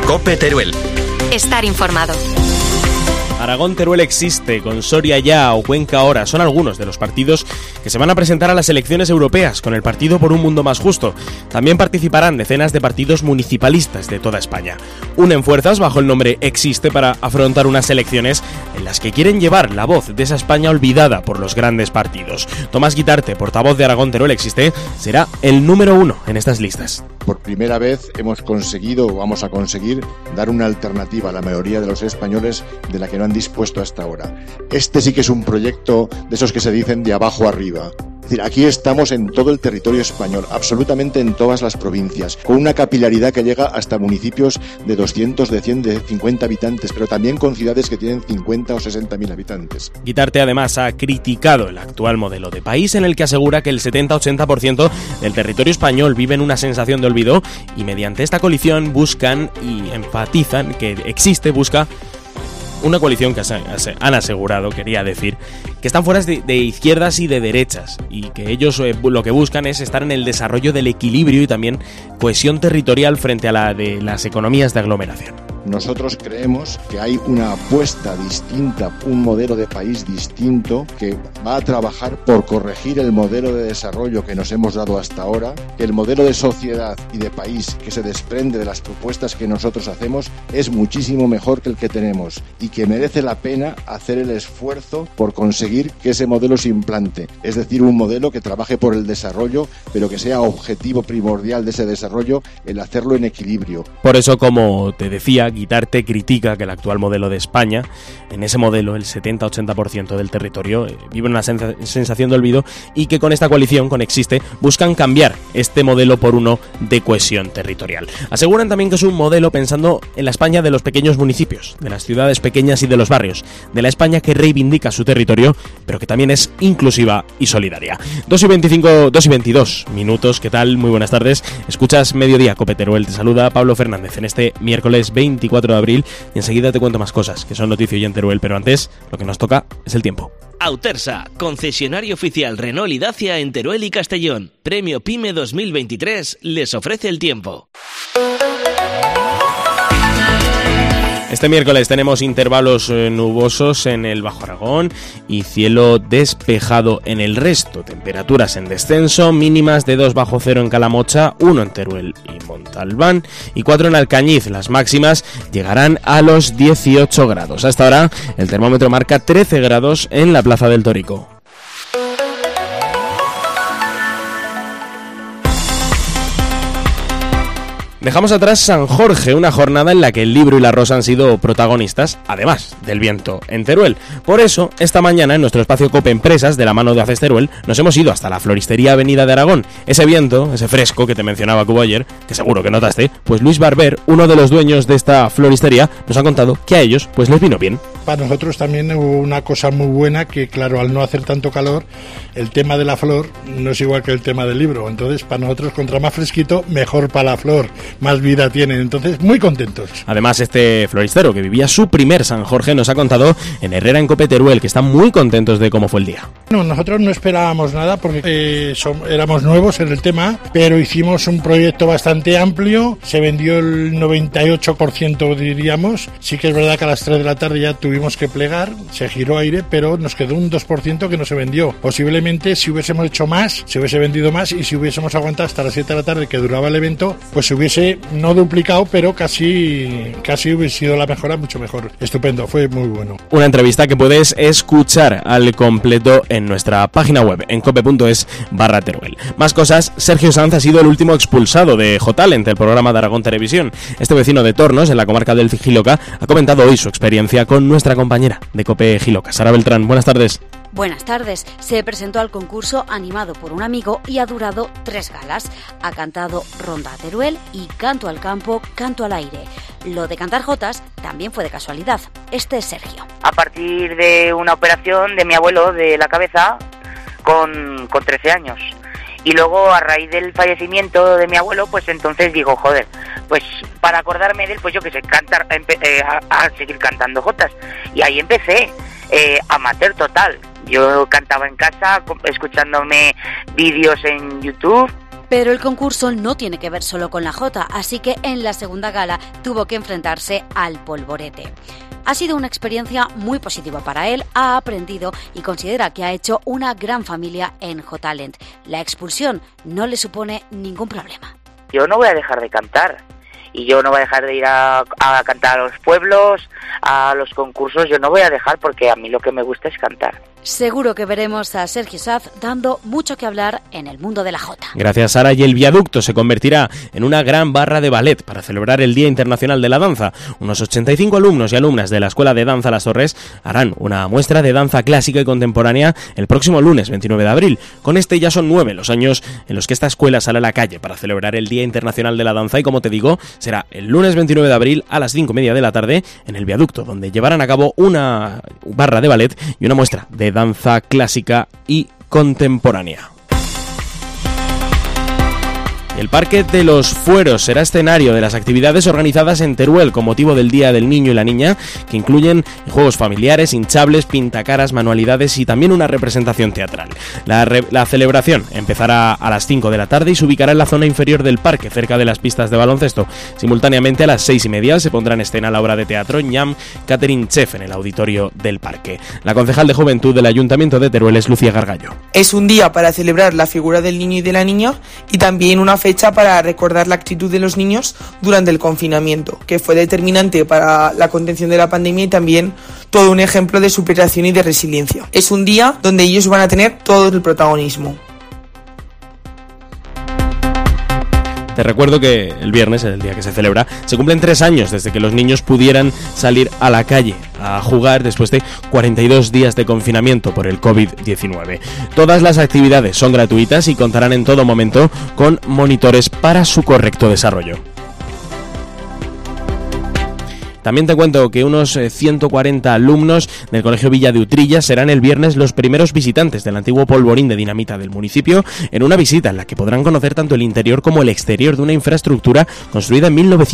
COPE Teruel. Estar informado. Aragón-Teruel existe, con Soria ya o Cuenca ahora son algunos de los partidos que se van a presentar a las elecciones europeas con el Partido por un Mundo Más Justo. También participarán decenas de partidos municipalistas de toda España. Unen fuerzas bajo el nombre Existe para afrontar unas elecciones en las que quieren llevar la voz de esa España olvidada por los grandes partidos. Tomás Guitarte, portavoz de Aragón-Teruel Existe, será el número 1 en estas listas. Por primera vez hemos conseguido, o vamos a conseguir, dar una alternativa a la mayoría de los españoles de la que no han dispuesto hasta ahora. Este sí que es un proyecto de esos que se dicen de abajo arriba. Es decir, aquí estamos en todo el territorio español, absolutamente en todas las provincias, con una capilaridad que llega hasta municipios de 200, de 100, de 50 habitantes, pero también con ciudades que tienen 50 o 60.000 habitantes. Guitarte además ha criticado el actual modelo de país en el que asegura que el 70-80% del territorio español vive en una sensación de olvido y mediante esta coalición buscan y enfatizan que busca una coalición que han asegurado, quería decir, que están fuera de izquierdas y de derechas y que ellos lo que buscan es estar en el desarrollo del equilibrio y también cohesión territorial frente a la de las economías de aglomeración. Nosotros creemos que hay una apuesta distinta, un modelo de país distinto que va a trabajar por corregir el modelo de desarrollo que nos hemos dado hasta ahora, que el modelo de sociedad y de país que se desprende de las propuestas que nosotros hacemos es muchísimo mejor que el que tenemos y que merece la pena hacer el esfuerzo por conseguir que ese modelo se implante, es decir, un modelo que trabaje por el desarrollo, pero que sea objetivo primordial de ese desarrollo el hacerlo en equilibrio. Por eso, como te decía, Guitarte critica que el actual modelo de España, en ese modelo el 70-80% del territorio vive una sensación de olvido y que con esta coalición, con Existe, buscan cambiar este modelo por uno de cohesión territorial. Aseguran también que es un modelo pensando en la España de los pequeños municipios, de las ciudades pequeñas y de los barrios, de la España que reivindica su territorio, pero que también es inclusiva y solidaria. 2:22 minutos, ¿qué tal? Muy buenas tardes. Escuchas Mediodía, COPE Teruel. Te saluda Pablo Fernández en este miércoles 24 de abril y enseguida te cuento más cosas que son noticia hoy en Teruel, pero antes lo que nos toca es el tiempo. Autersa, concesionario oficial Renault y Dacia en Teruel y Castellón. Premio PYME 2023 les ofrece el tiempo. Este miércoles tenemos intervalos nubosos en el Bajo Aragón y cielo despejado en el resto. Temperaturas en descenso, mínimas de 2 bajo cero en Calamocha, 1 en Teruel y Montalbán y 4 en Alcañiz. Las máximas llegarán a los 18 grados. Hasta ahora el termómetro marca 13 grados en la Plaza del Torico. Dejamos atrás San Jorge, una jornada en la que el libro y la rosa han sido protagonistas, además del viento en Teruel. Por eso, esta mañana en nuestro espacio COPE Empresas, de la mano de ACES Teruel, nos hemos ido hasta la floristería Avenida de Aragón. Ese viento, ese fresco que te mencionaba Cubo ayer, que seguro que notaste, pues Luis Barber, uno de los dueños de esta floristería, nos ha contado que a ellos pues les vino bien. Para nosotros también hubo una cosa muy buena, que claro, al no hacer tanto calor, el tema de la flor no es igual que el tema del libro. Entonces, para nosotros, contra más fresquito, mejor para la flor, más vida tienen. Entonces, muy contentos. Además, este floristero que vivía su primer San Jorge nos ha contado en Herrera en COPE Teruel que están muy contentos de cómo fue el día. No, nosotros no esperábamos nada porque éramos nuevos en el tema, pero hicimos un proyecto bastante amplio, se vendió el 98% diríamos. Sí que es verdad que a las 3 de la tarde ya tuvimos que plegar, se giró aire, pero nos quedó un 2% que no se vendió. Posiblemente si hubiésemos hecho más, se hubiese vendido más, y si hubiésemos aguantado hasta las 7 de la tarde que duraba el evento, pues se hubiese no duplicado, pero casi hubiese sido la mejora mucho mejor. Estupendo, fue muy bueno. Una entrevista que puedes escuchar al completo en nuestra página web en cope.es/Teruel. Más cosas, Sergio Sanz ha sido el último expulsado de J-Talent, el programa de Aragón Televisión. Este vecino de Tornos, en la comarca del Giloca, ha comentado hoy su experiencia con nuestra compañera de COPE Giloca, Sara Beltrán. Buenas tardes. Buenas tardes. Se presentó al concurso animado por un amigo y ha durado 3 galas. Ha cantado Ronda a Teruel y Canto al campo, canto al aire. Lo de cantar jotas también fue de casualidad. Este es Sergio. A partir de una operación de mi abuelo de la cabeza con 13 años. Y luego, a raíz del fallecimiento de mi abuelo, pues entonces digo, joder, pues para acordarme de él, pues yo que sé, cantar, a seguir cantando jotas. Y ahí empecé, amateur total. Yo cantaba en casa, escuchándome vídeos en YouTube, Pero el concurso no tiene que ver solo con la jota, así que en la segunda gala tuvo que enfrentarse al polvorete. Ha sido una experiencia muy positiva para él, ha aprendido y considera que ha hecho una gran familia en J-Talent. La expulsión no le supone ningún problema. Yo no voy a dejar de cantar y yo no voy a dejar de ir a cantar a los pueblos, a los concursos, yo no voy a dejar porque a mí lo que me gusta es cantar. Seguro que veremos a Sergio Saz dando mucho que hablar en el mundo de la jota. Gracias, Sara, y el Viaducto se convertirá en una gran barra de ballet para celebrar el Día Internacional de la Danza. Unos 85 alumnos y alumnas de la Escuela de Danza Las Torres harán una muestra de danza clásica y contemporánea el próximo lunes 29 de abril. Con este ya son 9 los años en los que esta escuela sale a la calle para celebrar el Día Internacional de la Danza y, como te digo, será el lunes 29 de abril a las 5:30 de la tarde en el Viaducto, donde llevarán a cabo una barra de ballet y una muestra de danza clásica y contemporánea. El Parque de los Fueros será escenario de las actividades organizadas en Teruel con motivo del Día del Niño y la Niña, que incluyen juegos familiares, hinchables, pintacaras, manualidades y también una representación teatral. La celebración empezará a las 5 de la tarde y se ubicará en la zona inferior del parque, cerca de las pistas de baloncesto. Simultáneamente, a las 6:30 se pondrá en escena la obra de teatro Ñam Catherine Chef en el auditorio del parque. La concejal de Juventud del Ayuntamiento de Teruel es Lucía Gargallo. Es un día para celebrar la figura del niño y de la niña y también una fecha para recordar la actitud de los niños durante el confinamiento, que fue determinante para la contención de la pandemia y también todo un ejemplo de superación y de resiliencia. Es un día donde ellos van a tener todo el protagonismo. Te recuerdo que el viernes, el día que se celebra, se cumplen 3 años desde que los niños pudieran salir a la calle a jugar después de 42 días de confinamiento por el COVID-19. Todas las actividades son gratuitas y contarán en todo momento con monitores para su correcto desarrollo. También te cuento que unos 140 alumnos del Colegio Villa de Utrilla serán el viernes los primeros visitantes del antiguo polvorín de dinamita del municipio en una visita en la que podrán conocer tanto el interior como el exterior de una infraestructura construida en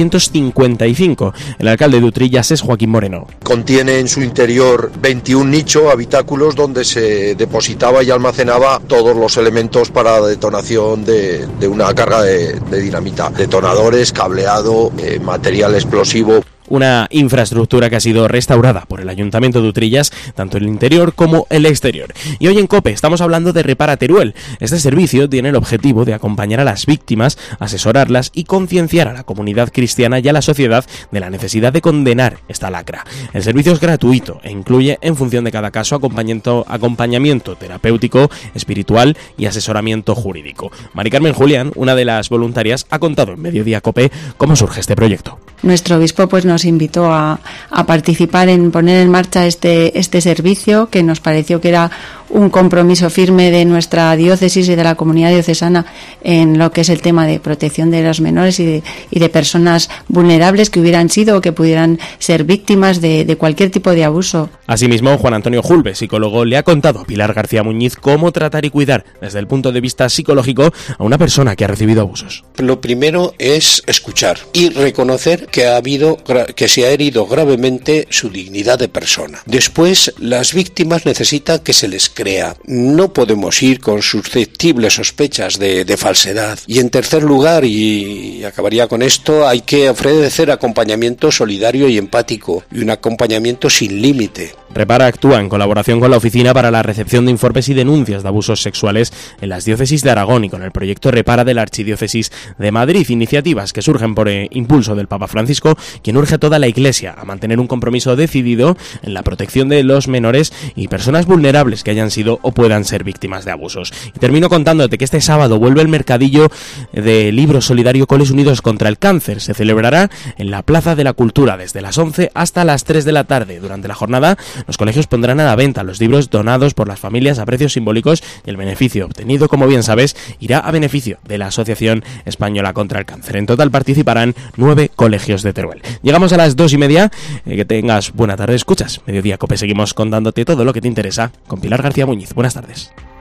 1955. El alcalde de Utrillas es Joaquín Moreno. Contiene en su interior 21 nichos, habitáculos donde se depositaba y almacenaba todos los elementos para la detonación de una carga de dinamita. Detonadores, cableado, material explosivo. Una infraestructura que ha sido restaurada por el Ayuntamiento de Utrillas, tanto el interior como el exterior. Y hoy en COPE estamos hablando de Repara Teruel. Este servicio tiene el objetivo de acompañar a las víctimas, asesorarlas y concienciar a la comunidad cristiana y a la sociedad de la necesidad de condenar esta lacra. El servicio es gratuito e incluye, en función de cada caso, acompañamiento terapéutico, espiritual y asesoramiento jurídico. Mari Carmen Julián, una de las voluntarias, ha contado en Mediodía COPE cómo surge este proyecto. Nuestro obispo nos invitó a participar en poner en marcha este servicio, que nos pareció que era un compromiso firme de nuestra diócesis y de la comunidad diocesana en lo que es el tema de protección de los menores y de personas vulnerables que hubieran sido o que pudieran ser víctimas de cualquier tipo de abuso. Asimismo, Juan Antonio Julve, psicólogo, le ha contado a Pilar García Muñiz cómo tratar y cuidar desde el punto de vista psicológico a una persona que ha recibido abusos. Lo primero es escuchar y reconocer que se ha herido gravemente su dignidad de persona. Después, las víctimas necesitan que se les crea. No podemos ir con susceptibles sospechas de falsedad. Y en tercer lugar, y acabaría con esto, hay que ofrecer acompañamiento solidario y empático, y un acompañamiento sin límite. Repara actúa en colaboración con la Oficina para la Recepción de Informes y Denuncias de Abusos Sexuales en las diócesis de Aragón y con el proyecto Repara de la Archidiócesis de Madrid, iniciativas que surgen por impulso del Papa Francisco, quien urge a toda la Iglesia a mantener un compromiso decidido en la protección de los menores y personas vulnerables que hayan sido o puedan ser víctimas de abusos. Y termino contándote que este sábado vuelve el mercadillo de libro solidario Coles Unidos contra el Cáncer. Se celebrará en la Plaza de la Cultura desde las 11 hasta las 3 de la tarde. Durante la jornada, los colegios pondrán a la venta los libros donados por las familias a precios simbólicos y el beneficio obtenido, como bien sabes, irá a beneficio de la Asociación Española contra el Cáncer. En total participarán 9 colegios de Teruel. Llegamos a las 2:30. Que tengas buena tarde. Escuchas Mediodía COPE. Seguimos contándote todo lo que te interesa con Pilar García Muñiz. Buenas tardes.